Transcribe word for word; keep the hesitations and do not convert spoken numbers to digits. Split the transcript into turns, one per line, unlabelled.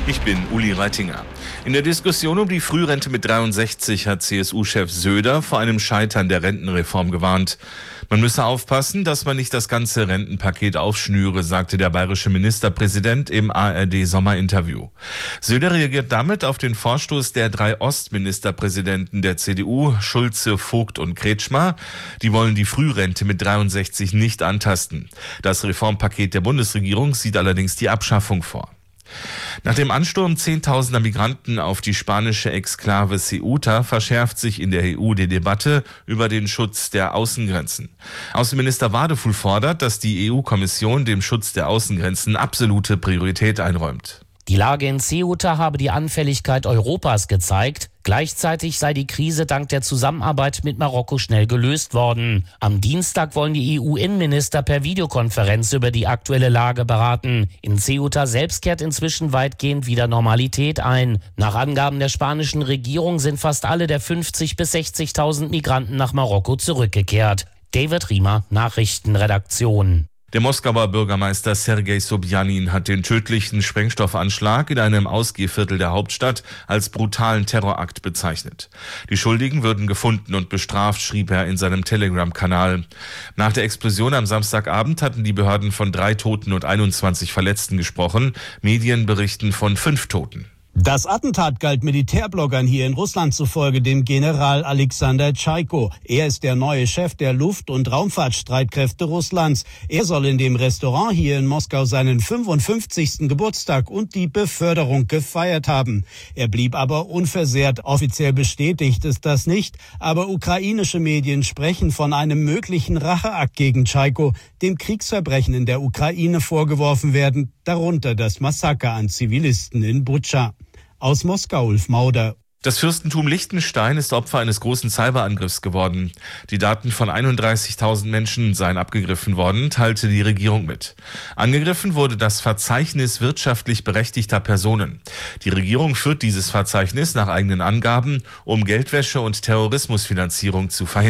Ich bin Uli Reitinger. In der Diskussion um die Frührente mit dreiundsechzig hat C S U-Chef Söder vor einem Scheitern der Rentenreform gewarnt. Man müsse aufpassen, dass man nicht das ganze Rentenpaket aufschnüre, sagte der bayerische Ministerpräsident im A R D-Sommerinterview. Söder reagiert damit auf den Vorstoß der drei Ostministerpräsidenten der C D U, Schulze, Vogt und Kretschmer. Die wollen die Frührente mit dreiundsechzig nicht antasten. Das Reformpaket der Bundesregierung sieht allerdings die Abschaffung vor. Nach dem Ansturm zehntausender Migranten auf die spanische Exklave Ceuta verschärft sich in der E U die Debatte über den Schutz der Außengrenzen. Außenminister Wadefuhl fordert, dass die E U-Kommission dem Schutz der Außengrenzen absolute Priorität einräumt.
Die Lage in Ceuta habe die Anfälligkeit Europas gezeigt. Gleichzeitig sei die Krise dank der Zusammenarbeit mit Marokko schnell gelöst worden. Am Dienstag wollen die E U-Innenminister per Videokonferenz über die aktuelle Lage beraten. In Ceuta selbst kehrt inzwischen weitgehend wieder Normalität ein. Nach Angaben der spanischen Regierung sind fast alle der fünfzigtausend bis sechzigtausend Migranten nach Marokko zurückgekehrt. David Riemer, Nachrichtenredaktion.
Der Moskauer Bürgermeister Sergei Sobjanin hat den tödlichen Sprengstoffanschlag in einem Ausgehviertel der Hauptstadt als brutalen Terrorakt bezeichnet. Die Schuldigen würden gefunden und bestraft, schrieb er in seinem Telegram-Kanal. Nach der Explosion am Samstagabend hatten die Behörden von drei Toten und einundzwanzig Verletzten gesprochen. Medien berichten von fünf Toten.
Das Attentat galt Militärbloggern hier in Russland zufolge dem General Alexander Tschaiko. Er ist der neue Chef der Luft- und Raumfahrtstreitkräfte Russlands. Er soll in dem Restaurant hier in Moskau seinen fünfundfünfzigsten Geburtstag und die Beförderung gefeiert haben. Er blieb aber unversehrt. Offiziell bestätigt ist das nicht, aber ukrainische Medien sprechen von einem möglichen Racheakt gegen Tschaiko, dem Kriegsverbrechen in der Ukraine vorgeworfen werden, darunter das Massaker an Zivilisten in Butscha. Aus Moskau, Ulf Mauder.
Das Fürstentum Liechtenstein ist Opfer eines großen Cyberangriffs geworden. Die Daten von einunddreißigtausend Menschen seien abgegriffen worden, teilte die Regierung mit. Angegriffen wurde das Verzeichnis wirtschaftlich berechtigter Personen. Die Regierung führt dieses Verzeichnis nach eigenen Angaben, um Geldwäsche und Terrorismusfinanzierung zu verhindern.